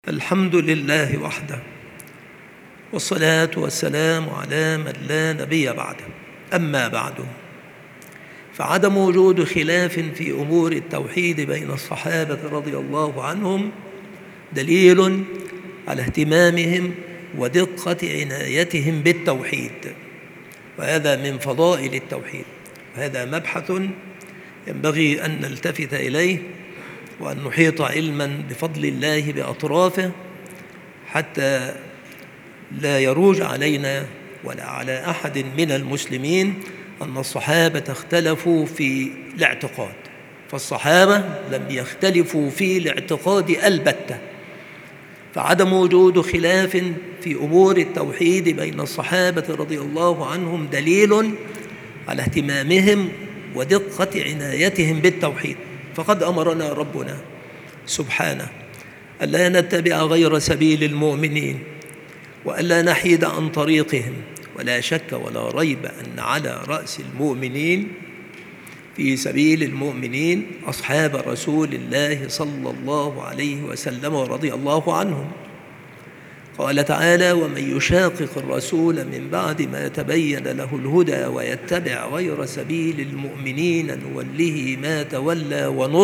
الحمد لله وحده، والصلاة والسلام على من لا نبي بعده. أما بعد، فعدم وجود خلاف في أمور التوحيد بين الصحابة رضي الله عنهم دليل على اهتمامهم ودقة عنايتهم بالتوحيد، وهذا من فضائل التوحيد. وهذا مبحث ينبغي أن نلتفت إليه وأن نحيط علما بفضل الله بأطرافه، حتى لا يروج علينا ولا على أحد من المسلمين أن الصحابة اختلفوا في الاعتقاد. فالصحابة لم يختلفوا في الاعتقاد البتة، فعدم وجود خلاف في أمور التوحيد بين الصحابة رضي الله عنهم دليل على اهتمامهم ودقة عنايتهم بالتوحيد. فقد أمرنا ربنا سبحانه ألا نتبع غير سبيل المؤمنين وألا نحيد عن طريقهم، ولا شك ولا ريب أن على رأس المؤمنين في سبيل المؤمنين أصحاب رسول الله صلى الله عليه وسلم ورضي الله عنهم. قال تعالى: ومن يشاقق الرسول من بعد ما تبين له الهدى ويتبع غير سبيل المؤمنين نوله ما تولى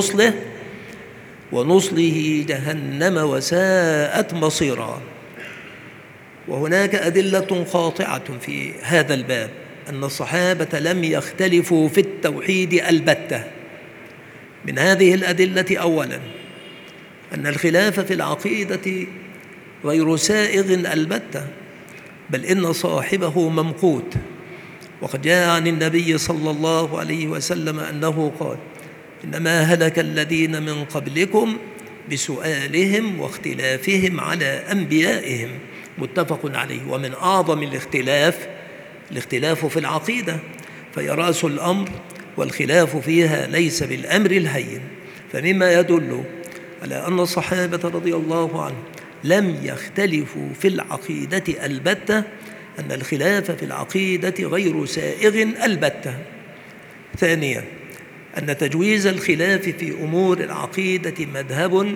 ونصله جهنم وساءت مصيرا. وهناك أدلة قاطعة في هذا الباب أن الصحابة لم يختلفوا في التوحيد البتة. من هذه الأدلة أولا أن الخلاف في العقيدة غير سائغ البتة، بل إن صاحبه ممقوت. وقد جاء عن النبي صلى الله عليه وسلم أنه قال: إنما هلك الذين من قبلكم بسؤالهم واختلافهم على أنبيائهم، متفق عليه. ومن أعظم الاختلاف في العقيدة، فهي رأس الأمر، والخلاف فيها ليس بالأمر الهين. فمما يدل على أن الصحابة رضي الله عنهم لم يختلفوا في العقيدة البتة أن الخلاف في العقيدة غير سائغ البتة. ثانيا، أن تجويز الخلاف في أمور العقيدة مذهب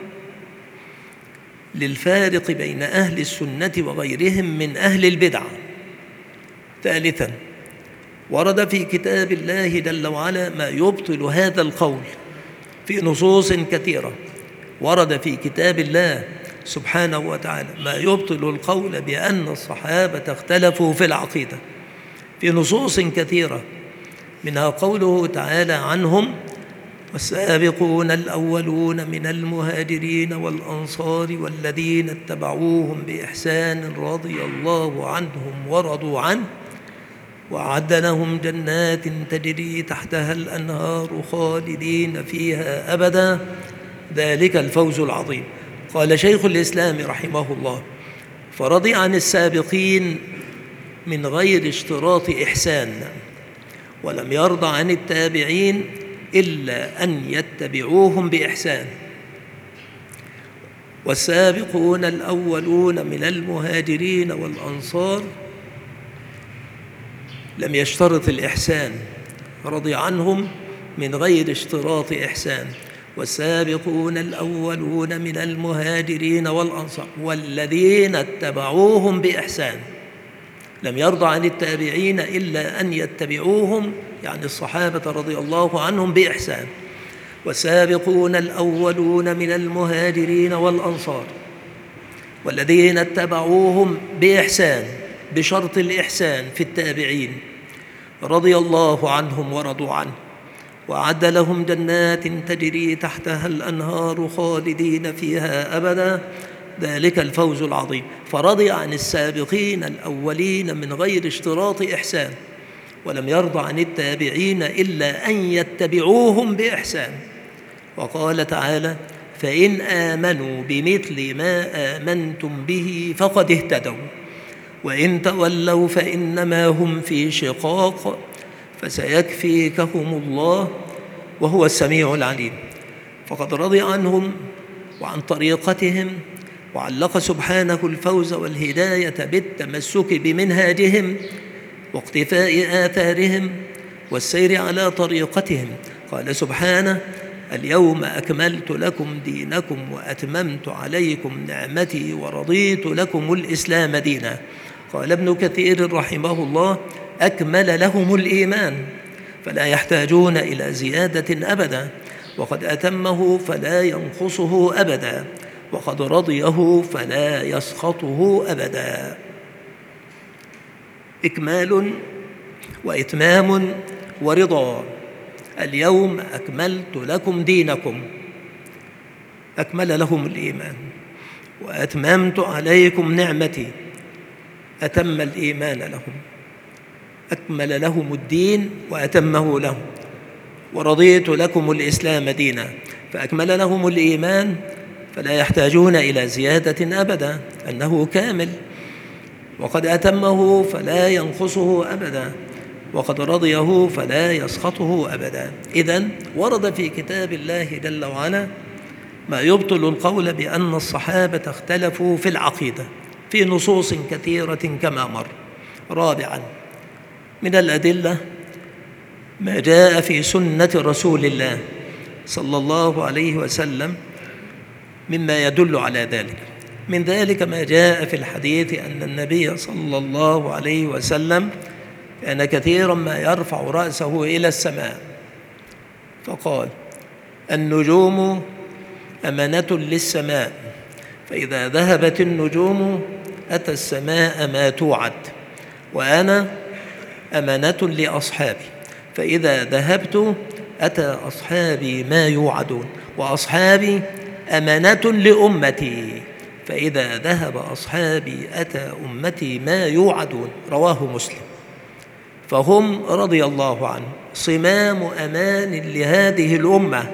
للفارق بين أهل السنة وغيرهم من أهل البدع. ثالثا، ورد في كتاب الله جل وعلا ما يبطل هذا القول في نصوص كثيرة. ورد في كتاب الله سبحانه وتعالى ما يبطل القول بأن الصحابة اختلفوا في العقيدة في نصوص كثيرة، منها قوله تعالى عنهم: والسابقون الأولون من المهاجرين والأنصار والذين اتبعوهم بإحسان رضي الله عنهم ورضوا عنه وأعد لهم جنات تجري تحتها الأنهار خالدين فيها أبدا ذلك الفوز العظيم. قال شيخ الإسلام رحمه الله: فرضي عن السابقين من غير اشتراط إحسان، ولم يرضى عن التابعين إلا أن يتبعوهم بإحسان. والسابقون الأولون من المهاجرين والأنصار لم يشترط الإحسان، رضي عنهم من غير اشتراط إحسان. والسابقون الأولون من المهاجرين والأنصار والذين اتبعوهم بإحسان، لم يرضى عن التابعين إلا أن يتبعوهم، يعني الصحابة رضي الله عنهم، بإحسان. والسابقون الأولون من المهاجرين والأنصار والذين اتبعوهم بإحسان، بشرط الإحسان في التابعين، رضي الله عنهم ورضوا عنه وأعد لهم جنات تجري تحتها الأنهار خالدين فيها أبدا ذلك الفوز العظيم. فرضي عن السابقين الأولين من غير اشتراط إحسان، ولم يرضى عن التابعين إلا أن يتبعوهم بإحسان. وقال تعالى: فإن آمنوا بمثل ما آمنتم به فقد اهتدوا وإن تولوا فإنما هم في شقاق فسيكفيكهم الله وهو السميع العليم. فقد رضي عنهم وعن طريقتهم، وعلق سبحانه الفوز والهداية بالتمسك بمنهاجهم واقتفاء آثارهم والسير على طريقتهم. قال سبحانه: اليوم أكملت لكم دينكم وأتممت عليكم نعمتي ورضيت لكم الإسلام دينا. قال ابن كثير رحمه الله: أكمل لهم الإيمان فلا يحتاجون إلى زيادة أبدا، وقد أتمه فلا ينقصه أبدا، وقد رضيه فلا يسخطه أبدا. إكمال وإتمام ورضا. اليوم أكملت لكم دينكم، أكمل لهم الإيمان، وأتممت عليكم نعمتي، أتم الإيمان لهم، أكمل لهم الدين وأتمه لهم، ورضيت لكم الإسلام دينا. فأكمل لهم الإيمان فلا يحتاجون إلى زيادة أبدا، أنه كامل، وقد أتمه فلا ينقصه أبدا، وقد رضيه فلا يسخطه أبدا. إذن ورد في كتاب الله جل وعلا ما يبطل القول بأن الصحابة اختلفوا في العقيدة في نصوص كثيرة كما مر. رابعا، من الأدلة ما جاء في سنة رسول الله صلى الله عليه وسلم مما يدل على ذلك. من ذلك ما جاء في الحديث أن النبي صلى الله عليه وسلم كان كثيرا ما يرفع رأسه إلى السماء فقال: النجوم أمانة للسماء، فإذا ذهبت النجوم أتى السماء ما توعد، وأنا أمانة لأصحابي، فإذا ذهبت أتى أصحابي ما يوعدون، وأصحابي أمانة لأمتي، فإذا ذهب أصحابي أتى أمتي ما يوعدون. رواه مسلم. فهم رضي الله عنهم صمام أمان لهذه الأمة،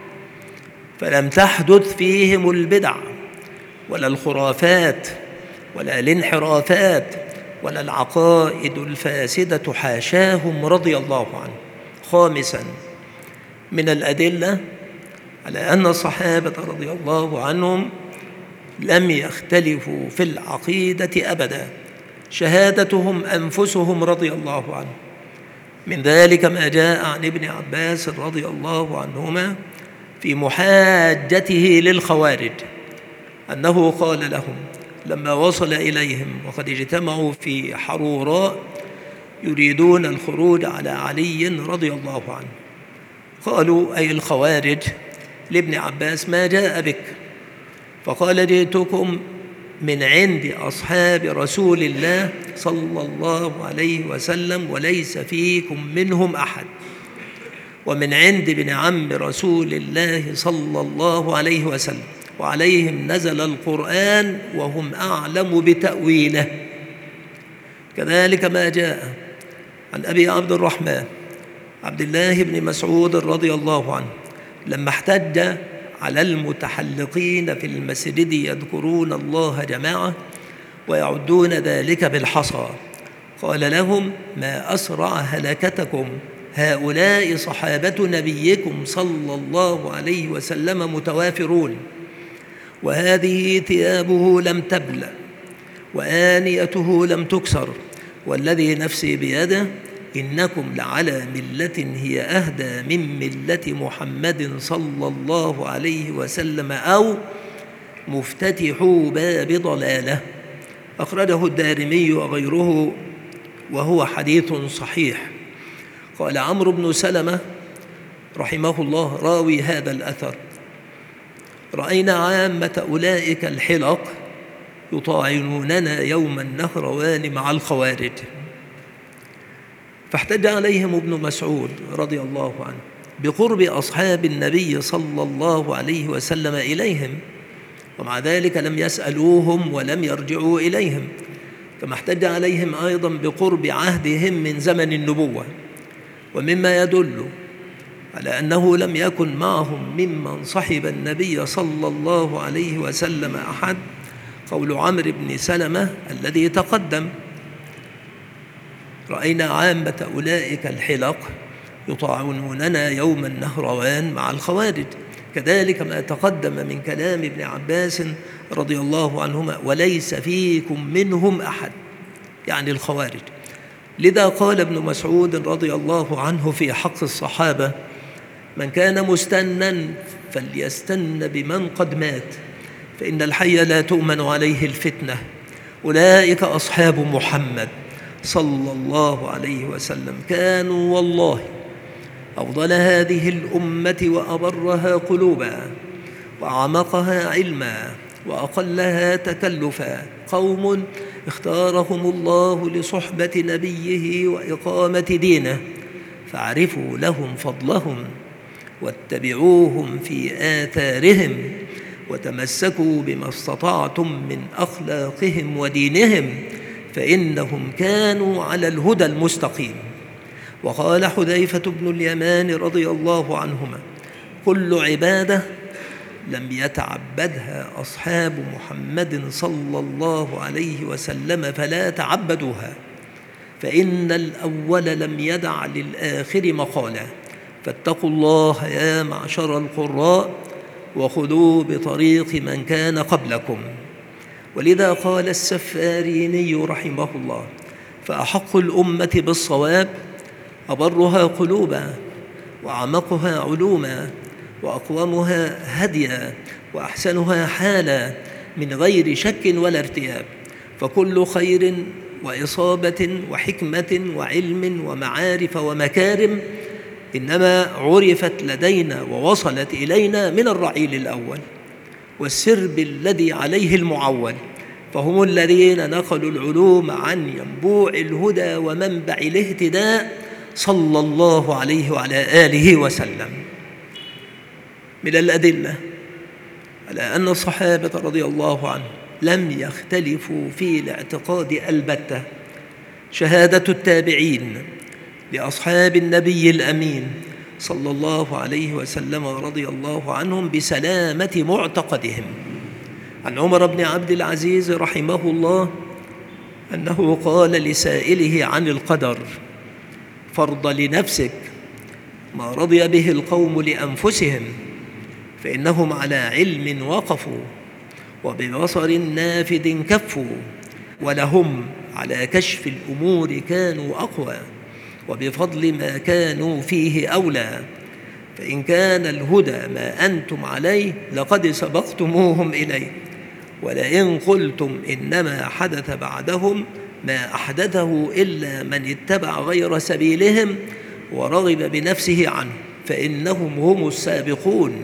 فلم تحدث فيهم البدع ولا الخرافات ولا الانحرافات ولا العقائد الفاسدة، حاشاهم رضي الله عنهم. خامسا، من الأدلة على أن الصحابة رضي الله عنهم لم يختلفوا في العقيدة أبدا شهادتهم أنفسهم رضي الله عنهم. من ذلك ما جاء عن ابن عباس رضي الله عنهما في محاجته للخوارج أنه قال لهم لما وصل إليهم وقد اجتمعوا في حروراء يريدون الخروج على علي رضي الله عنه، قالوا أي الخوارج لابن عباس: ما جاء بك؟ فقال: جئتكم من عند أصحاب رسول الله صلى الله عليه وسلم وليس فيكم منهم أحد، ومن عند ابن عم رسول الله صلى الله عليه وسلم، وعليهم نزل القرآن وهم أعلم بتأويله. كذلك ما جاء عن أبي عبد الرحمن عبد الله بن مسعود رضي الله عنه لما احتج على المتحلقين في المسجد يذكرون الله جماعة ويعدون ذلك بالحصى، قال لهم: ما أسرع هلكتكم، هؤلاء صحابة نبيكم صلى الله عليه وسلم متوافرون، وهذه ثيابه لم تبلى وآنيته لم تكسر، والذي نفسي بيده إنكم لعلى ملة هي أهدى من ملة محمد صلى الله عليه وسلم، أو مفتتحوا باب ضلاله. أخرجه الدارمي وغيره وهو حديث صحيح. قال عمرو بن سلمة رحمه الله راوي هذا الأثر: رأينا عامة أولئك الحلق يطاعنوننا يوم النهروان مع الخوارج، فاحتج عليهم ابن مسعود رضي الله عنه بقرب أصحاب النبي صلى الله عليه وسلم إليهم، ومع ذلك لم يسألوهم ولم يرجعوا إليهم، كما احتج عليهم أيضا بقرب عهدهم من زمن النبوة. ومما يدل على أنه لم يكن معهم ممن صحب النبي صلى الله عليه وسلم أحد قول عمرو بن سلمة الذي تقدم: رأينا عامة أولئك الحلق يطاعنوننا يوم النهروان مع الخوارج. كذلك ما تقدم من كلام ابن عباس رضي الله عنهما: وليس فيكم منهم أحد، يعني الخوارج. لذا قال ابن مسعود رضي الله عنه في حق الصحابة: من كان مستنا فليستن بمن قد مات، فإن الحي لا تؤمن عليه الفتنة. أولئك أصحاب محمد صلى الله عليه وسلم، كانوا والله أفضل هذه الأمة وأبرها قلوبا وأعمقها علما وأقلها تكلفا، قوم اختارهم الله لصحبة نبيه وإقامة دينه، فاعرفوا لهم فضلهم واتبعوهم في آثارهم، وتمسكوا بما استطعتم من أخلاقهم ودينهم، فإنهم كانوا على الهدى المستقيم. وقال حذيفة بن اليمان رضي الله عنهما: كل عبادة لم يتعبدها أصحاب محمد صلى الله عليه وسلم فلا تعبدوها، فإن الأول لم يدع للآخر مقالا، فاتقوا الله يا معشر القراء وخذوا بطريق من كان قبلكم. ولذا قال السفاريني رحمه الله: فأحق الأمة بالصواب أبرها قلوبا وأعمقها علوما وأقومها هديا وأحسنها حالا من غير شك ولا ارتياب، فكل خير وإصابة وحكمة وعلم ومعارف ومكارم إنما عرفت لدينا ووصلت إلينا من الرعيل الأول والسرب الذي عليه المعول، فهم الذين نقلوا العلوم عن ينبوع الهدى ومنبع الاهتداء صلى الله عليه وعلى آله وسلم. من الأدلة على أن الصحابة رضي الله عنهم لم يختلفوا في الاعتقاد البتة شهادة التابعين لأصحاب النبي الأمين صلى الله عليه وسلم رضي الله عنهم بسلامة معتقدهم. عن عمر بن عبد العزيز رحمه الله أنه قال لسائله عن القدر: فرض لنفسك ما رضي به القوم لأنفسهم، فإنهم على علم وقفوا وببصر نافذ كفوا، ولهم على كشف الأمور كانوا أقوى، وبفضل ما كانوا فيه أولى، فإن كان الهدى ما أنتم عليه لقد سبقتموهم إليه، ولئن قلتم إنما حدث بعدهم ما أحدثه إلا من اتبع غير سبيلهم ورغب بنفسه عنه فإنهم هم السابقون،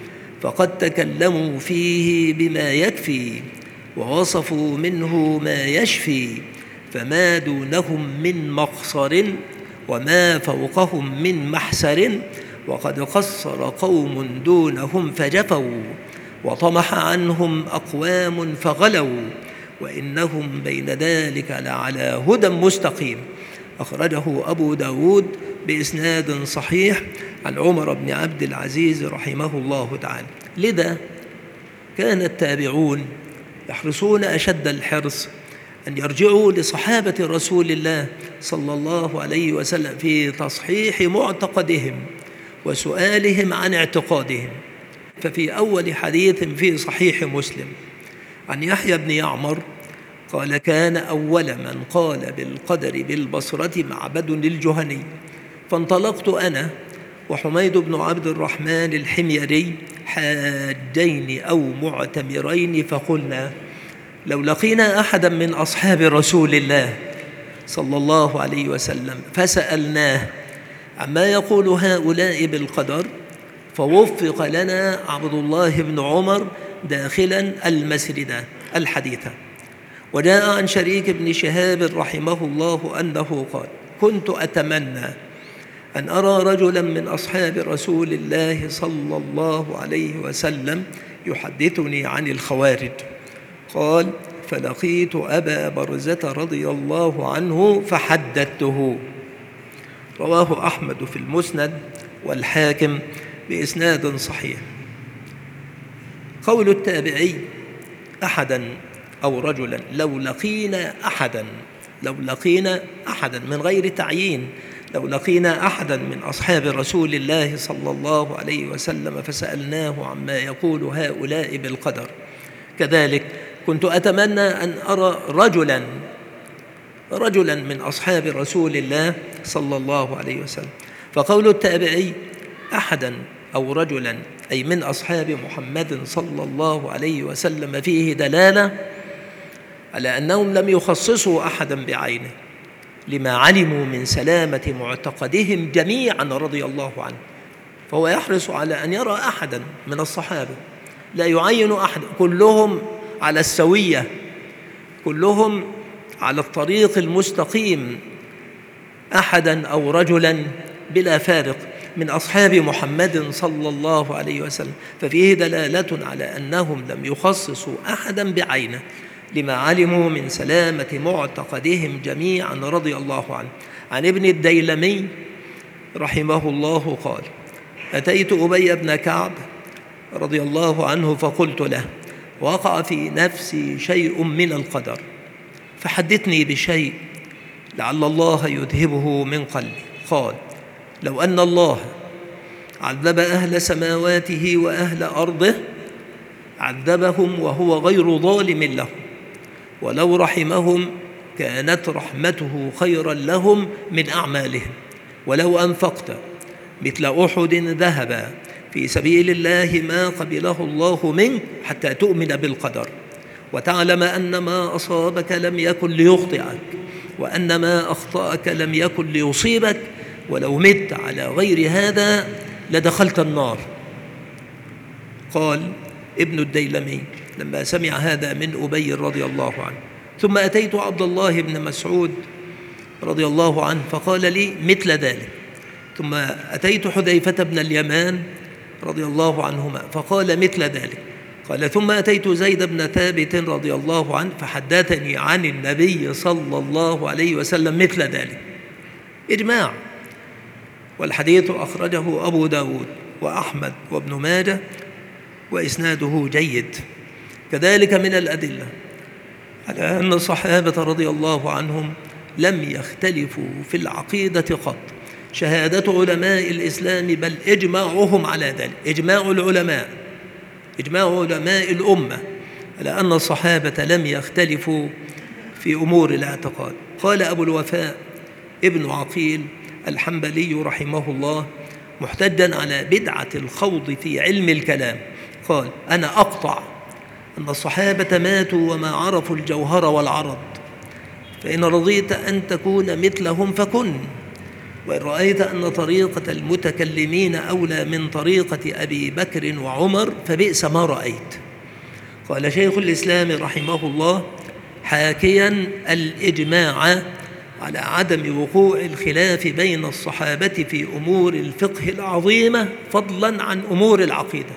فقد تكلموا فيه بما يكفي ووصفوا منه ما يشفي، فما دونهم من مقصر وما فوقهم من محسر، وقد قصر قوم دونهم فجفوا وطمح عنهم أقوام فغلوا، وإنهم بين ذلك لعلى هدى مستقيم. أخرجه أبو داود بإسناد صحيح عن عمر بن عبد العزيز رحمه الله تعالى. لذا كان التابعون يحرصون أشد الحرص أن يرجعوا لصحابة رسول الله صلى الله عليه وسلم في تصحيح معتقدهم وسؤالهم عن اعتقادهم. ففي أول حديث في صحيح مسلم عن يحيى بن يعمر قال: كان أول من قال بالقدر بالبصرة معبد الجهني، فانطلقت أنا وحميد بن عبد الرحمن الحميري حاجين أو معتمرين، فقلنا: لو لقينا أحدا من أصحاب رسول الله صلى الله عليه وسلم فسألناه عما يقول هؤلاء بالقدر فوفق لنا عبد الله بن عمر داخلا المسجد الحديث. وجاء عن شريك بن شهاب رحمه الله أنه قال: كنت أتمنى أن أرى رجلا من أصحاب رسول الله صلى الله عليه وسلم يحدثني عن الخوارج. قال: فلقيت أبا برزة رضي الله عنه فحدثته. رواه أحمد في المسند والحاكم بإسناد صحيح. قول التابعي أحدا أو رجلا، لو لقينا أحدا من غير تعيين، لو لقينا أحدا من أصحاب رسول الله صلى الله عليه وسلم فسألناه عما يقول هؤلاء بالقدر. كذلك كنت أتمنى أن أرى رجلا من أصحاب رسول الله صلى الله عليه وسلم. فقول التابعي أحدا أو رجلا أي من أصحاب محمد صلى الله عليه وسلم فيه دلالة على أنهم لم يخصصوا أحدا بعينه لما علموا من سلامة معتقدهم جميعا رضي الله عنه. فهو يحرص على أن يرى أحدا من الصحابة، لا يعين أحد، كلهم على السوية، كلهم على الطريق المستقيم، أحدا أو رجلا بلا فارق من أصحاب محمد صلى الله عليه وسلم. ففيه دلالة على أنهم لم يخصصوا أحدا بعينه لما علموا من سلامة معتقدهم جميعا رضي الله عنه. عن ابن الديلمي رحمه الله قال: أتيت أبي بن كعب رضي الله عنه فقلت له: وقع في نفسي شيء من القدر فحدثني بشيء لعل الله يذهبه من قلبي. قال: لو أن الله عذب أهل سماواته وأهل أرضه عذبهم وهو غير ظالم لهم، ولو رحمهم كانت رحمته خيرا لهم من أعمالهم، ولو أنفقت مثل أحد ذهبا في سبيل الله ما قبله الله منك حتى تؤمن بالقدر وتعلم أن ما أصابك لم يكن ليخطئك وأن ما أخطأك لم يكن ليصيبك، ولو مت على غير هذا لدخلت النار. قال ابن الديلمي لما سمع هذا من أبي رضي الله عنه: ثم أتيت عبد الله بن مسعود رضي الله عنه فقال لي مثل ذلك، ثم أتيت حذيفة بن اليمان رضي الله عنهما فقال مثل ذلك، قال: ثم أتيت زيد بن ثابت رضي الله عنه فحدثني عن النبي صلى الله عليه وسلم مثل ذلك. إجماع. والحديث أخرجه أبو داود وأحمد وابن ماجه وإسناده جيد. كذلك من الأدلة على أن الصحابة رضي الله عنهم لم يختلفوا في العقيدة قط شهادة علماء الإسلام، بل إجماعهم على ذلك، إجماع العلماء، إجماع علماء الأمة على أن الصحابة لم يختلفوا في أمور الاعتقاد. قال أبو الوفاء ابن عقيل الحنبلي رحمه الله محتجا على بدعة الخوض في علم الكلام، قال: أنا أقطع أن الصحابة ماتوا وما عرفوا الجوهر والعرض، فإن رضيت أن تكون مثلهم فكن، وإن رأيت أن طريقة المتكلمين أولى من طريقة أبي بكر وعمر فبئس ما رأيت. قال شيخ الإسلام رحمه الله حاكيا الإجماع على عدم وقوع الخلاف بين الصحابة في أمور الفقه العظيمة فضلا عن أمور العقيدة.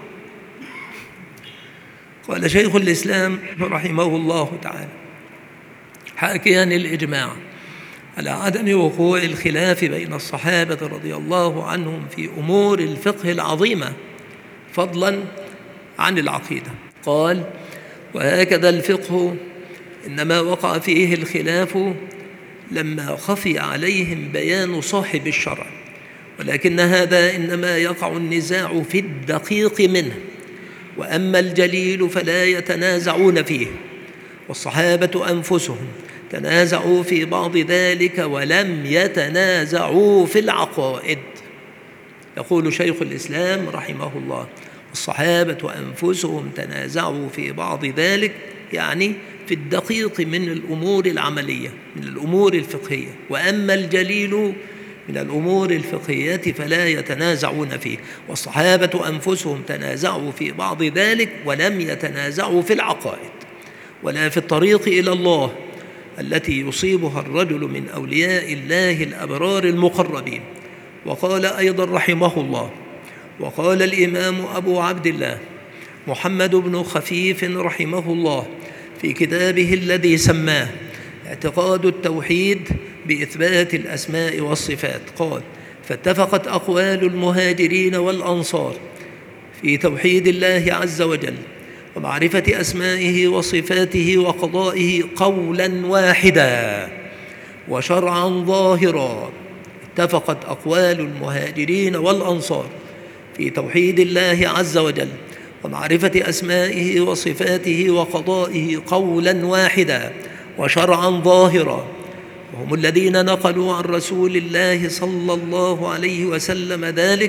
قال شيخ الإسلام رحمه الله تعالى حاكيا الإجماع على عدم وقوع الخلاف بين الصحابة رضي الله عنهم في أمور الفقه العظيمة فضلا عن العقيدة. قال: وهكذا الفقه إنما وقع فيه الخلاف لما خفي عليهم بيان صاحب الشرع، ولكن هذا إنما يقع النزاع في الدقيق منه، وأما الجليل فلا يتنازعون فيه، والصحابة أنفسهم تنازعوا في بعض ذلك ولم يتنازعوا في العقائد. يقول شيخ الإسلام رحمه الله: الصحابة أنفسهم تنازعوا في بعض ذلك، يعني في الدقيق من الأمور العملية من الأمور الفقهية، وأما الجليل من الأمور الفقهية فلا يتنازعون فيه، والصحابة أنفسهم تنازعوا في بعض ذلك ولم يتنازعوا في العقائد ولا في الطريق إلى الله التي يصيبها الرجل من أولياء الله الأبرار المقربين. وقال أيضا رحمه الله: وقال الإمام أبو عبد الله محمد بن خفيف رحمه الله في كتابه الذي سماه اعتقاد التوحيد بإثبات الأسماء والصفات، قال: فاتفقت أقوال المهاجرين والأنصار في توحيد الله عز وجل ومعرفة أسمائه وصفاته وقضائه قولا واحدا وشرعا ظاهرا. اتفقت أقوال المهاجرين والأنصار في توحيد الله عز وجل ومعرفة أسمائه وصفاته وقضائه قولا واحدا وشرعا ظاهرا، وهم الذين نقلوا عن رسول الله صلى الله عليه وسلم ذلك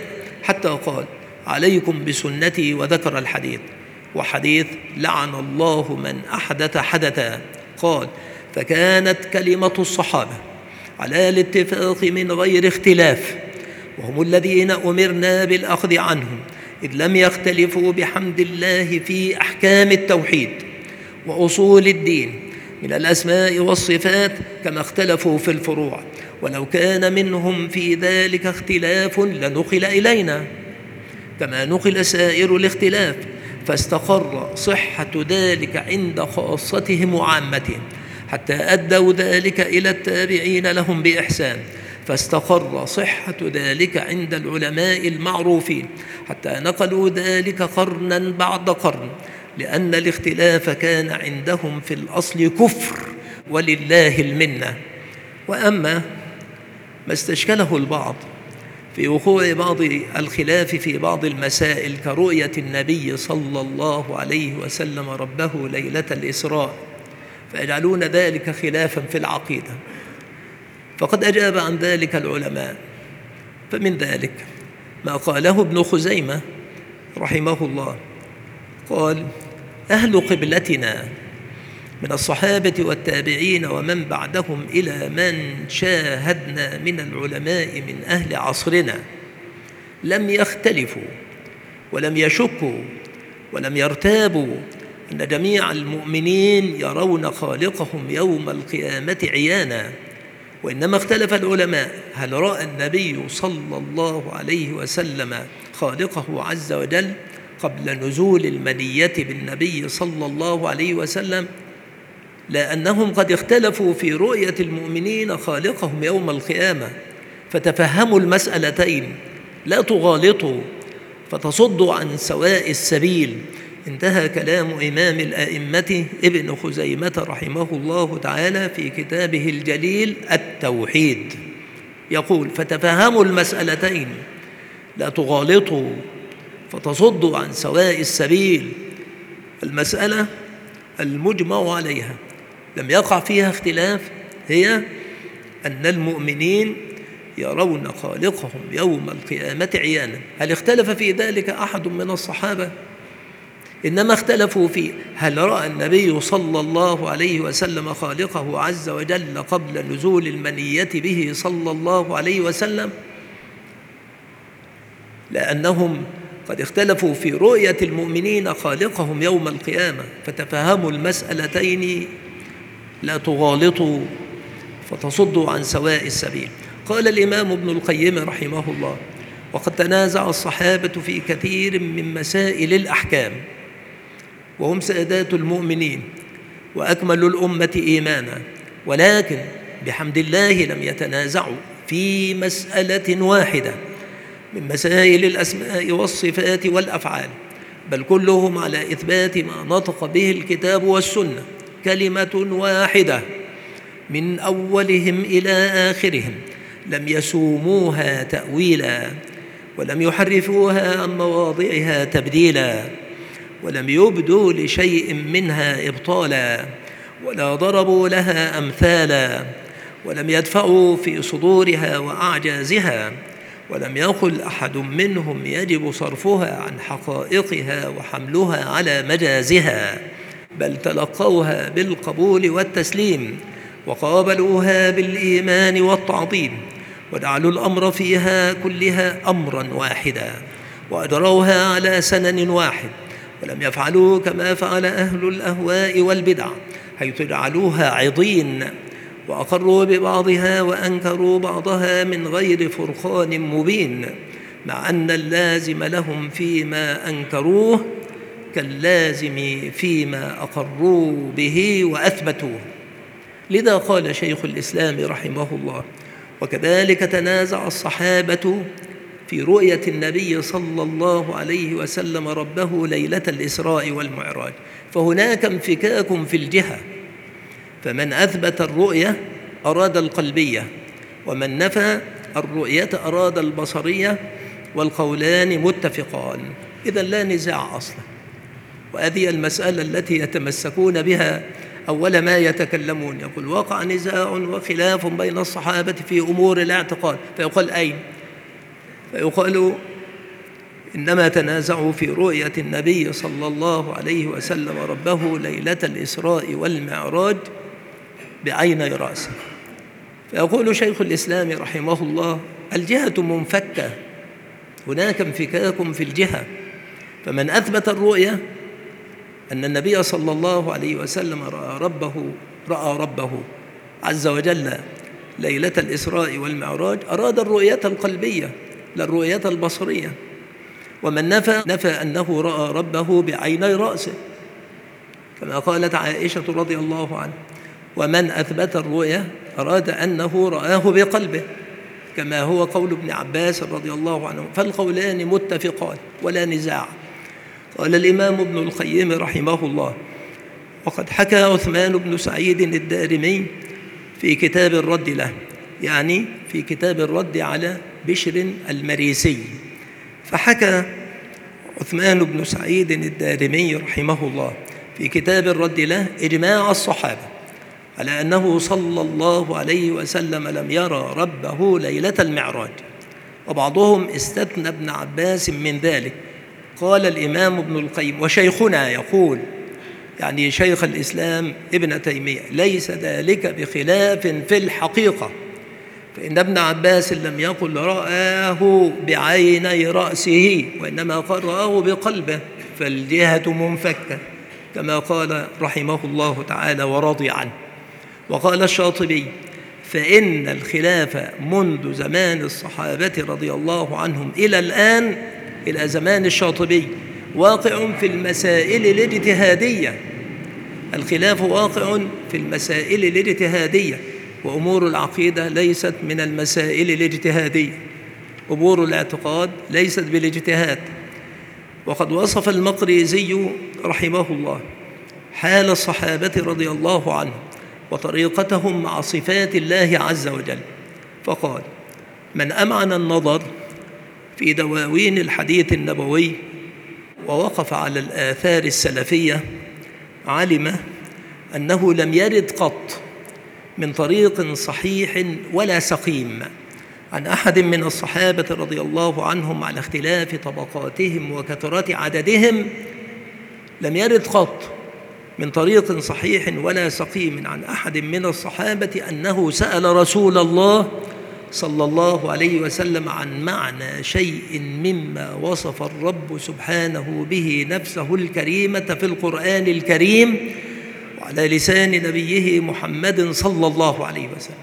حتى قال: عليكم بسنتي، وذكر الحديث. وحديث: لعن الله من أحدث حدثا. قال: فكانت كلمة الصحابة على الاتفاق من غير اختلاف، وهم الذين أمرنا بالأخذ عنهم، إذ لم يختلفوا بحمد الله في أحكام التوحيد وأصول الدين من الأسماء والصفات كما اختلفوا في الفروع، ولو كان منهم في ذلك اختلاف لنقل إلينا كما نقل سائر الاختلاف، فاستقر صحة ذلك عند خاصتهم وعامتهم، حتى أدوا ذلك إلى التابعين لهم بإحسان، فاستقر صحة ذلك عند العلماء المعروفين، حتى نقلوا ذلك قرنا بعد قرن، لأن الاختلاف كان عندهم في الأصل كفر، ولله المنة. وأما ما استشكله البعض في وقوع بعض الخلاف في بعض المسائل كرؤية النبي صلى الله عليه وسلم ربه ليلة الإسراء، فيجعلون ذلك خلافا في العقيدة، فقد أجاب عن ذلك العلماء. فمن ذلك ما قاله ابن خزيمة رحمه الله، قال: أهل قبلتنا من الصحابة والتابعين ومن بعدهم إلى من شاهدنا من العلماء من أهل عصرنا لم يختلفوا ولم يشكوا ولم يرتابوا أن جميع المؤمنين يرون خالقهم يوم القيامة عيانا، وإنما اختلف العلماء هل رأى النبي صلى الله عليه وسلم خالقه عز وجل قبل نزول المنية بالنبي صلى الله عليه وسلم، لأنهم قد اختلفوا في رؤية المؤمنين خالقهم يوم القيامة، فتفهموا المسألتين، لا تغالطوا فتصدوا عن سواء السبيل. انتهى كلام إمام الأئمة ابن خزيمة رحمه الله تعالى في كتابه الجليل التوحيد، يقول: فتفهموا المسألتين، لا تغالطوا فتصدوا عن سواء السبيل. المسألة المجمع عليها لم يقع فيها اختلاف هي أن المؤمنين يرون خالقهم يوم القيامة عيانا. هل اختلف في ذلك أحد من الصحابة؟ إنما اختلفوا في هل رأى النبي صلى الله عليه وسلم خالقه عز وجل قبل نزول المنية به صلى الله عليه وسلم، لأنهم قد اختلفوا في رؤية المؤمنين خالقهم يوم القيامة، فتفهموا المسألتين، لا تغالطوا فتصدوا عن سواء السبيل. قال الإمام ابن القيم رحمه الله: وقد تنازع الصحابة في كثير من مسائل الأحكام، وهم سادات المؤمنين وأكمل الأمة إيمانا، ولكن بحمد الله لم يتنازعوا في مسألة واحدة من مسائل الأسماء والصفات والأفعال، بل كلهم على إثبات ما نطق به الكتاب والسنة، كلمة واحدة من أولهم إلى آخرهم، لم يسوموها تأويلا، ولم يحرفوها عن مواضعها تبديلا، ولم يبدوا لشيء منها إبطالا، ولا ضربوا لها أمثالا، ولم يدفعوا في صدورها وأعجازها، ولم يقل أحد منهم يجب صرفها عن حقائقها وحملها على مجازها، بل تلقوها بالقبول والتسليم، وقابلوها بالإيمان والتعظيم، وجعلوا الأمر فيها كلها أمرا واحدا، وأجروها على سنن واحد، ولم يفعلوا كما فعل أهل الأهواء والبدع، حيث جعلوها عضين، وأقروا ببعضها وأنكروا بعضها من غير فرقان مبين، مع أن اللازم لهم فيما أنكروه كاللازم فيما أقروا به وأثبتوه. لذا قال شيخ الإسلام رحمه الله: وكذلك تنازع الصحابة في رؤية النبي صلى الله عليه وسلم ربه ليلة الإسراء والمعراج، فهناك انفكاك في الجهة، فمن أثبت الرؤية أراد القلبية، ومن نفى الرؤية أراد البصرية، والقولان متفقان، إذن لا نزاع أصلا. وهذه المسألة التي يتمسكون بها أول ما يتكلمون، يقول: وقع نزاع وخلاف بين الصحابة في أمور الاعتقاد، فيقال أين؟ فيقال إنما تنازعوا في رؤية النبي صلى الله عليه وسلم ربه ليلة الإسراء والمعراج بعيني رأسه. فيقول شيخ الإسلام رحمه الله: الجهة منفكة، هناك انفكاك في الجهة. فمن أثبت الرؤية أن النبي صلى الله عليه وسلم رأى ربه عز وجل ليلة الإسراء والمعراج أراد الرؤية القلبية لا الرؤية البصرية. ومن نفى أنه رأى ربه بعيني رأسه، كما قالت عائشة رضي الله عنها: ومن أثبت الرؤية أراد أنه رآه بقلبه، كما هو قول ابن عباس رضي الله عنه. فالقولان متفقان ولا نزاع. قال الإمام ابن القيم رحمه الله: وقد حكى عثمان بن سعيد الدارمي في كتاب الرد له، يعني في كتاب الرد على بشر المريسي، فحكى عثمان بن سعيد الدارمي رحمه الله في كتاب الرد له إجماع الصحابة على أنه صلى الله عليه وسلم لم يرى ربه ليلة المعراج، وبعضهم استثنى ابن عباس من ذلك. قال الإمام ابن القيم وشيخنا يقول، يعني شيخ الإسلام ابن تيمية: ليس ذلك بخلاف في الحقيقة، فإن ابن عباس لم يقل رآه بعيني رأسه، وإنما قال رآه بقلبه، فالجهة منفكة كما قال رحمه الله تعالى ورضي عنه. وقال الشاطبي: فإن الخلاف منذ زمان الصحابة رضي الله عنهم إلى الآن، إلى زمان الشاطبي، واقع في المسائل الاجتهادية. الخلاف واقع في المسائل الاجتهادية، وأمور العقيدة ليست من المسائل الاجتهادية، أمور الاعتقاد ليست بالاجتهاد. وقد وصف المقريزي رحمه الله حال الصحابة رضي الله عنهم وطريقتهم مع صفات الله عز وجل، فقال: من أمعن النظر في دواوين الحديث النبوي ووقف على الآثار السلفية علم أنه لم يرد قط من طريق صحيح ولا سقيم عن أحد من الصحابة رضي الله عنهم على اختلاف طبقاتهم وكثرة عددهم، لم يرد قط من طريق صحيح ولا سقيم عن أحد من الصحابة أنه سأل رسول الله صلى الله عليه وسلم عن معنى شيء مما وصف الرب سبحانه به نفسه الكريمة في القرآن الكريم وعلى لسان نبيه محمد صلى الله عليه وسلم.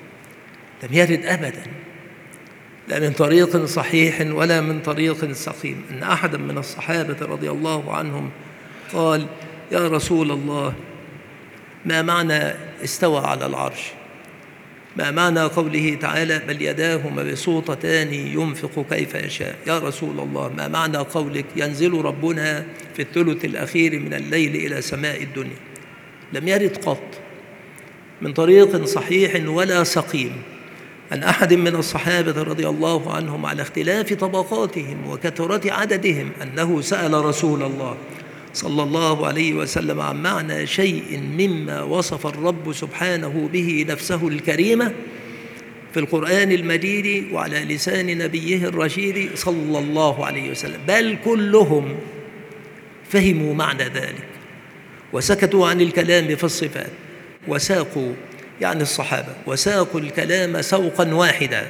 لم يرد أبدا، لا من طريق صحيح ولا من طريق سقيم، أن أحدا من الصحابة رضي الله عنهم قال: يا رسول الله، ما معنى استوى على العرش؟ ما معنى قوله تعالى: بل يداه مبسوطتان ينفق كيف يشاء؟ يا رسول الله، ما معنى قولك ينزل ربنا في الثلث الأخير من الليل إلى سماء الدنيا؟ لم يرد قط من طريق صحيح ولا سقيم عن أحد من الصحابة رضي الله عنهم على اختلاف طبقاتهم وكثرة عددهم أنه سأل رسول الله صلى الله عليه وسلم عن معنى شيء مما وصف الرب سبحانه به نفسه الكريمة في القرآن المجيد وعلى لسان نبيه الرشيد صلى الله عليه وسلم، بل كلهم فهموا معنى ذلك وسكتوا عن الكلام في الصفات، وساقوا، يعني الصحابة، وساقوا الكلام سوقا واحدا.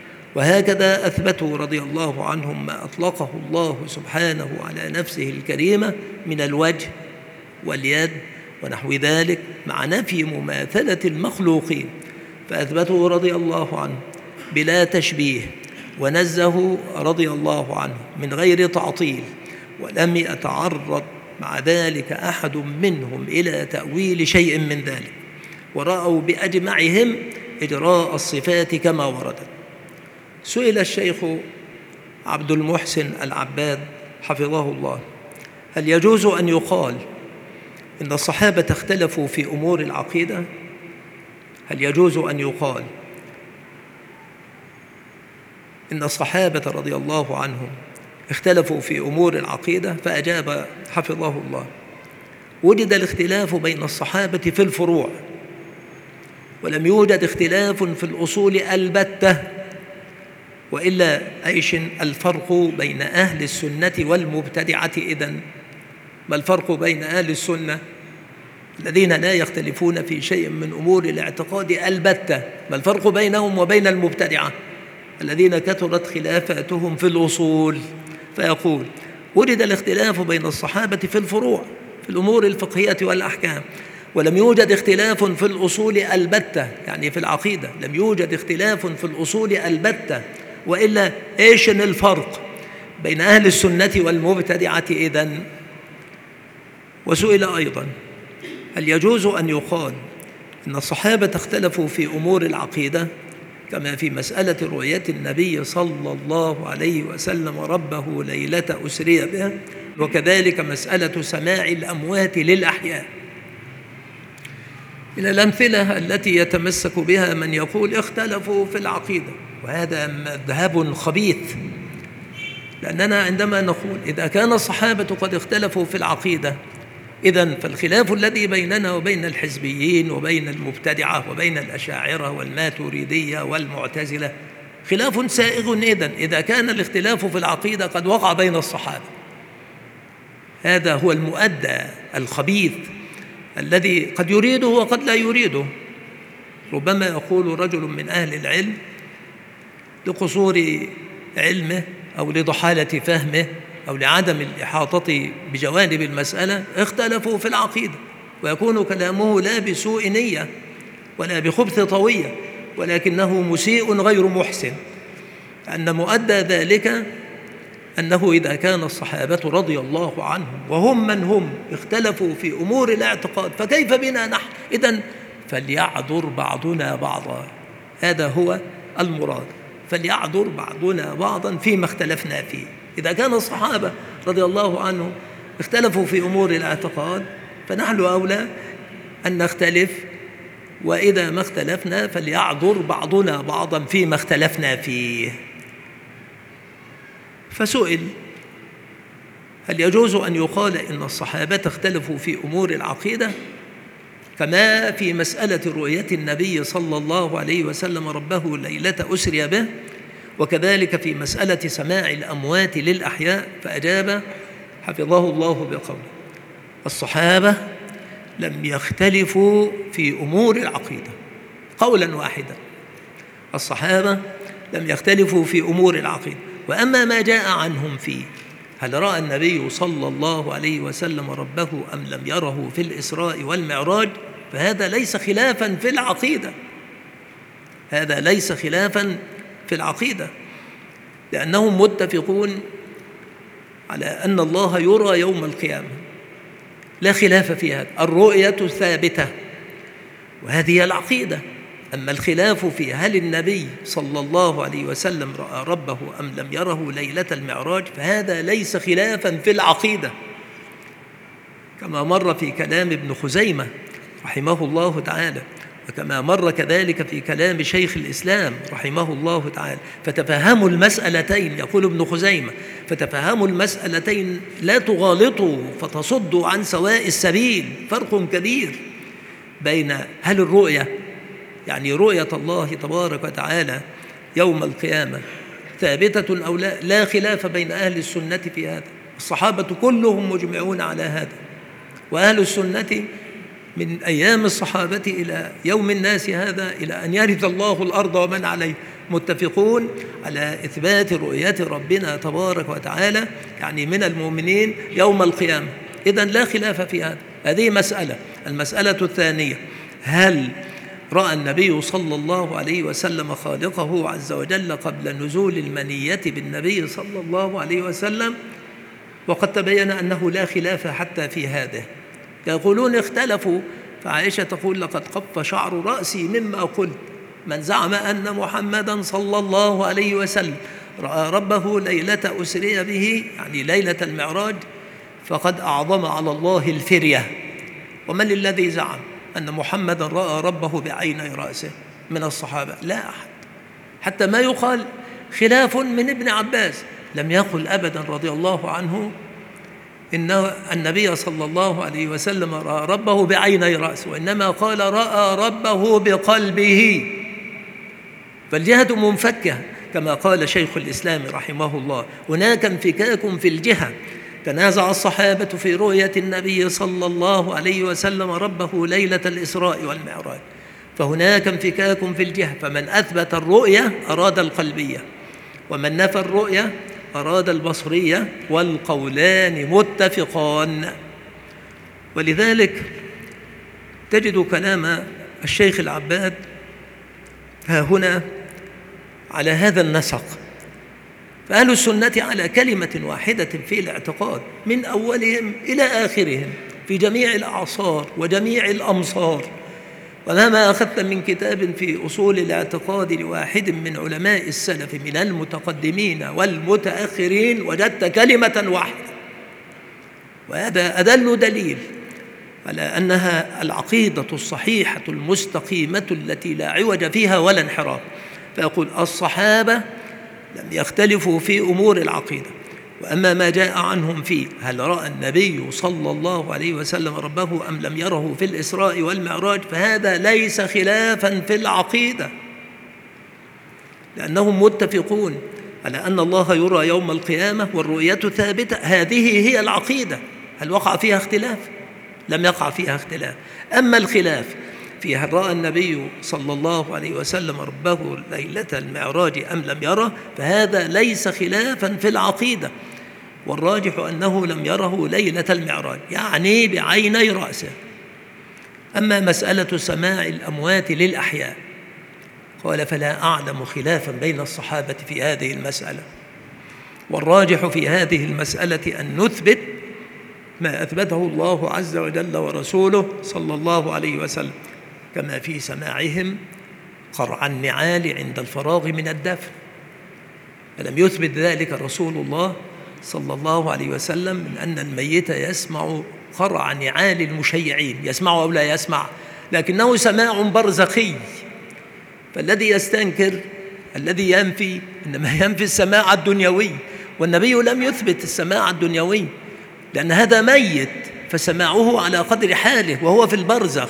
وهكذا أثبتوا رضي الله عنهم ما أطلقه الله سبحانه على نفسه الكريمة من الوجه واليد ونحو ذلك، مع نفي مماثلة المخلوقين، فأثبتوا رضي الله عنه بلا تشبيه، ونزه رضي الله عنه من غير تعطيل، ولم يتعرض مع ذلك أحد منهم إلى تأويل شيء من ذلك، ورأوا بأجمعهم إجراء الصفات كما وردت. سئل الشيخ عبد المحسن العباد حفظه الله: هل يجوز أن يقال إن الصحابة اختلفوا في أمور العقيدة؟ هل يجوز أن يقال إن الصحابة رضي الله عنهم اختلفوا في أمور العقيدة؟ فأجاب حفظه الله: وجد الاختلاف بين الصحابة في الفروع، ولم يوجد اختلاف في الأصول البتة. وإلا أيش الفرق بين أهل السنة والمبتدعة إذن؟ ما الفرق بين أهل السنة الذين لا يختلفون في شيء من أمور الاعتقاد البتة؟ ما الفرق بينهم وبين المبتدعة الذين كثرت خلافاتهم في الأصول؟ فيقول: وجد الاختلاف بين الصحابة في الفروع في الأمور الفقهية والأحكام، ولم يوجد اختلاف في الأصول البتة، يعني في العقيدة لم يوجد اختلاف في الأصول البتة، وإلا إيش الفرق بين أهل السنة والمبتدعة إذن؟ وسئل أيضا: هل يجوز أن يقال إن الصحابة اختلفوا في أمور العقيدة كما في مسألة رؤية النبي صلى الله عليه وسلم ربه ليلة أسري به، وكذلك مسألة سماع الأموات للأحياء؟ من الأمثلة التي يتمسك بها من يقول اختلفوا في العقيدة، وهذا مذهب خبيث، لأننا عندما نقول إذا كان الصحابة قد اختلفوا في العقيدة، إذن فالخلاف الذي بيننا وبين الحزبيين وبين المبتدعة وبين الأشاعرة والماتريدية والمعتزلة خلاف سائغ. إذا كان الاختلاف في العقيدة قد وقع بين الصحابة، هذا هو المؤدى الخبيث الذي قد يريده وقد لا يريده. ربما يقول رجل من أهل العلم لقصور علمه أو لضحالة فهمه أو لعدم الإحاطة بجوانب المسألة: اختلفوا في العقيدة، ويكون كلامه لا بسوء نية ولا بخبث طوية، ولكنه مسيء غير محسن، أن مؤدى ذلك أنه إذا كان الصحابة رضي الله عنهم وهم من هم اختلفوا في أمور الاعتقاد فكيف بنا نحن؟ إذن فليعذر بعضنا بعضا، هذا هو المراد، فليعذر بعضنا بعضا فيما اختلفنا فيه. إذا كان الصحابة رضي الله عنهم اختلفوا في أمور الاعتقاد فنحن أولى أن نختلف، وإذا ما اختلفنا فليعذر بعضنا بعضا فيما اختلفنا فيه. فسئل: هل يجوز أن يقال إن الصحابة اختلفوا في أمور العقيدة كما في مسألة رؤية النبي صلى الله عليه وسلم ربه ليلة أسري به، وكذلك في مسألة سماع الأموات للأحياء؟ فأجاب حفظه الله بقوله: الصحابة لم يختلفوا في أمور العقيدة قولا واحدا، الصحابة لم يختلفوا في أمور العقيدة. وأما ما جاء عنهم فيه، هل رأى النبي صلى الله عليه وسلم ربه أم لم يره في الإسراء والمعراج، فهذا ليس خلافا في العقيدة، هذا ليس خلافا في العقيدة، لأنهم متفقون على أن الله يرى يوم القيامة، لا خلاف في هذا، الرؤية ثابتة وهذه العقيدة. أما الخلاف في هل النبي صلى الله عليه وسلم رأى ربه أم لم يره ليلة المعراج، فهذا ليس خلافا في العقيدة، كما مر في كلام ابن خزيمة رحمه الله تعالى، وكما مر كذلك في كلام شيخ الإسلام رحمه الله تعالى. فتفهموا المسألتين، يقول ابن خزيمة: فتفهموا المسألتين لا تغالطوا فتصدوا عن سواء السبيل. فرق كبير بين هل الرؤية، يعني رؤية الله تبارك وتعالى يوم القيامة، ثابتة أو لا، لا خلاف بين أهل السنة في هذا، الصحابة كلهم مجمعون على هذا، وأهل السنة من أيام الصحابة إلى يوم الناس هذا، إلى أن يرث الله الأرض ومن عليه، متفقون على إثبات رؤية ربنا تبارك وتعالى، يعني من المؤمنين يوم القيامة. إذن لا خلاف في هذا. هذه مسألة. المسألة الثانية: هل رأى النبي صلى الله عليه وسلم خالقه عز وجل قبل نزول المنية بالنبي صلى الله عليه وسلم؟ وقد تبين أنه لا خلاف حتى في هذا. يقولون اختلفوا، فعائشة تقول: لقد قف شعر رأسي مما قلت. من زعم أن محمدا صلى الله عليه وسلم رأى ربه ليلة أسري به، يعني ليلة المعراج، فقد أعظم على الله الفرية. ومن الذي زعم أن محمدا رأى ربه بعيني رأسه من الصحابة؟ لا أحد، حتى ما يقال خلاف من ابن عباس، لم يقل أبدا رضي الله عنه إن النبي صلى الله عليه وسلم رأى ربه بعيني رأسه، وإنما قال رأى ربه بقلبه. فالجهة منفكة كما قال شيخ الإسلام رحمه الله: هناك انفكاك في الجهة. تنازع الصحابة في رؤية النبي صلى الله عليه وسلم ربه ليلة الإسراء والمعراج، فهناك انفكاك في الجهة، فمن أثبت الرؤية أراد القلبية، ومن نفى الرؤية أراد البصرية، والقولان متفقان. ولذلك تجد كلام الشيخ العباد ها هنا على هذا النسق. فأهل السنة على كلمة واحدة في الاعتقاد من أولهم إلى آخرهم في جميع الأعصار وجميع الأمصار. ومهما أخذت من كتاب في أصول الاعتقاد لواحد من علماء السلف من المتقدمين والمتأخرين وجدت كلمة واحدة، وهذا أدل دليل على أنها العقيدة الصحيحة المستقيمة التي لا عوج فيها ولا انحراف. فيقول: الصحابة لم يختلفوا في أمور العقيدة، وأما ما جاء عنهم فيه هل رأى النبي صلى الله عليه وسلم ربه أم لم يره في الإسراء والمعراج، فهذا ليس خلافا في العقيدة، لأنهم متفقون على أن الله يرى يوم القيامة والرؤية ثابتة. هذه هي العقيدة. هل وقع فيها اختلاف؟ لم يقع فيها اختلاف. أما الخلاف في هل رأى النبي صلى الله عليه وسلم ربه ليلة المعراج أم لم يره، فهذا ليس خلافا في العقيدة، والراجح أنه لم يره ليلة المعراج، يعني بعيني رأسه. أما مسألة سماع الأموات للأحياء، قال: فلا أعلم خلافا بين الصحابة في هذه المسألة، والراجح في هذه المسألة أن نثبت ما أثبته الله عز وجل ورسوله صلى الله عليه وسلم، كما في سماعهم قرع النعال عند الفراغ من الدفن. فلم يثبت ذلك رسول الله صلى الله عليه وسلم من أن الميت يسمع قرع نعال المشيعين، يسمع أو لا يسمع، لكنه سماع برزخي. فالذي يستنكر الذي ينفي إنما ينفي السماع الدنيوي، والنبي لم يثبت السماع الدنيوي لأن هذا ميت، فسماعه على قدر حاله وهو في البرزخ،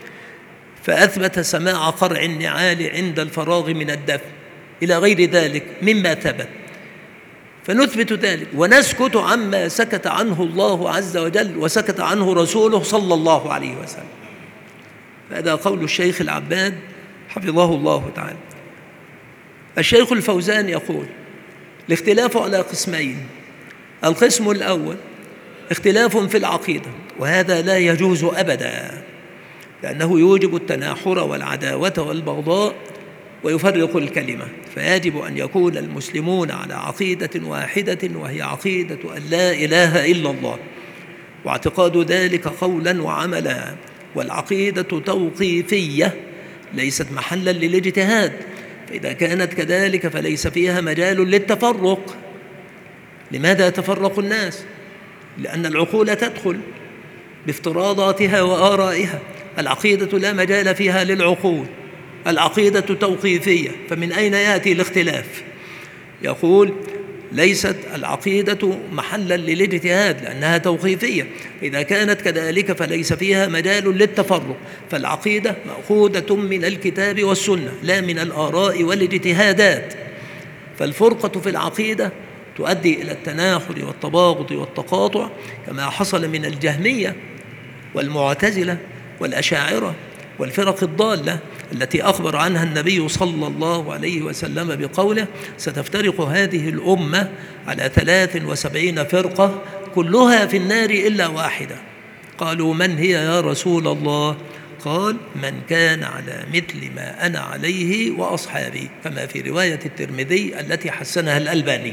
فأثبت سماع قرع النعال عند الفراغ من الدفن إلى غير ذلك مما ثبت، فنثبت ذلك ونسكت عما سكت عنه الله عز وجل وسكت عنه رسوله صلى الله عليه وسلم. هذا قول الشيخ العباد حفظه الله تعالى. الشيخ الفوزان يقول: الاختلاف على قسمين. القسم الأول اختلاف في العقيدة، وهذا لا يجوز أبدا، لأنه يوجب التناحر والعداوة والبغضاء ويفرق الكلمة، فيجب أن يكون المسلمون على عقيدة واحدة، وهي عقيدة أن لا إله إلا الله، واعتقاد ذلك قولا وعملا. والعقيدة توقيفية ليست محلا للاجتهاد، فإذا كانت كذلك فليس فيها مجال للتفرق. لماذا يتفرق الناس؟ لأن العقول تدخل بافتراضاتها وآرائها. العقيدة لا مجال فيها للعقول، العقيدة توقيفية، فمن أين يأتي الاختلاف؟ يقول: ليست العقيدة محلا للاجتهاد لأنها توقيفية، إذا كانت كذلك فليس فيها مجال للتفرق، فالعقيدة مأخوذة من الكتاب والسنة لا من الآراء والاجتهادات. فالفرقة في العقيدة تؤدي إلى التناحر والتباغض والتقاطع، كما حصل من الجهمية والمعتزلة والأشاعرة والفرق الضالة التي أخبر عنها النبي صلى الله عليه وسلم بقوله: ستفترق هذه الأمة على 73 فرقة كلها في النار إلا واحدة. قالوا: من هي يا رسول الله؟ قال: من كان على مثل ما أنا عليه وأصحابي، كما في رواية الترمذي التي حسنها الألباني.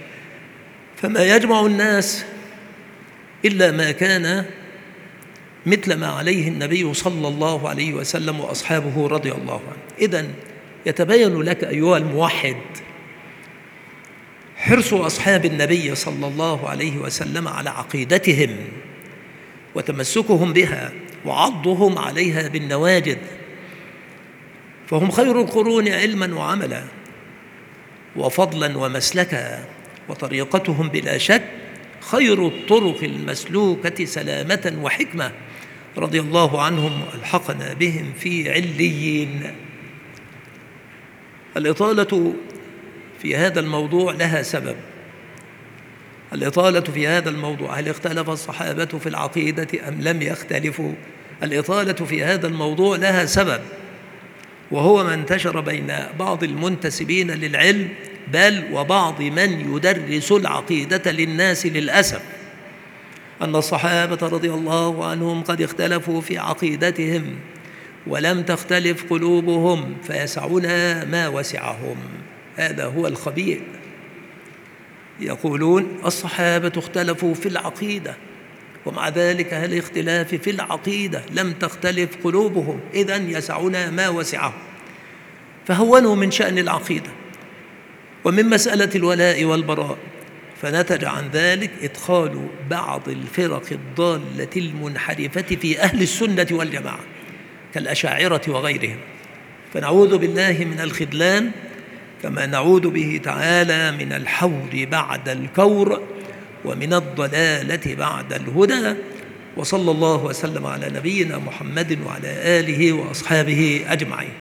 فما يجمع الناس إلا ما كان مثل ما عليه النبي صلى الله عليه وسلم وأصحابه رضي الله عنه. إذن يتبين لك أيها الموحد حرص أصحاب النبي صلى الله عليه وسلم على عقيدتهم وتمسكهم بها وعضهم عليها بالنواجذ، فهم خير القرون علما وعملا وفضلا ومسلكا، وطريقتهم بلا شك خير الطرق المسلوكة سلامة وحكمة، رضي الله عنهم والحقنا بهم في عليين. الإطالة في هذا الموضوع لها سبب. الإطالة في هذا الموضوع، هل اختلف الصحابة في العقيدة أم لم يختلفوا؟ الإطالة في هذا الموضوع لها سبب، وهو ما انتشر بين بعض المنتسبين للعلم بل وبعض من يدرس العقيدة للناس للأسف، أن الصحابة رضي الله عنهم قد اختلفوا في عقيدتهم ولم تختلف قلوبهم فيسعنا ما وسعهم. هذا هو الخبيث. يقولون الصحابة اختلفوا في العقيدة، ومع ذلك هل اختلاف في العقيدة لم تختلف قلوبهم، إذن يسعنا ما وسعهم، فهونوا من شأن العقيدة ومن مسألة الولاء والبراء، فنتج عن ذلك إدخال بعض الفرق الضالة المنحرفة في أهل السنة والجماعة كالأشاعرة وغيرهم. فنعوذ بالله من الخذلان كما نعوذ به تعالى من الحور بعد الكور ومن الضلالة بعد الهدى. وصلى الله وسلم على نبينا محمد وعلى آله وأصحابه أجمعين.